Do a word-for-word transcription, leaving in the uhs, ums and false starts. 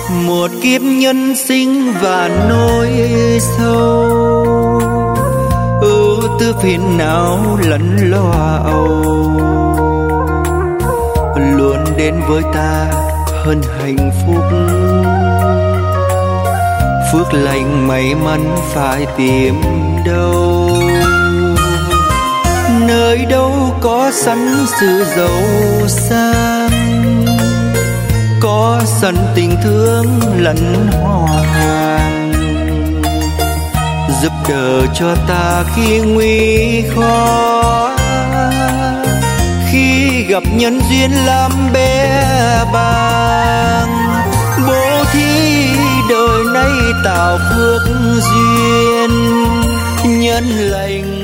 một kiếp nhân sinh và nỗi sâu, ưu tư phiền não lẫn lo âu, luôn đến với ta hơn hạnh phúc. Phước lành may mắn phải tìm đâu, nơi đâu có sẵn sự giàu sang, có sẵn tình thương lẫn hòa hàng, giúp đỡ cho ta khi nguy khó, khi gặp nhân duyên làm bé bàng. Bố thí đời nay tạo phước duyên, nhân lành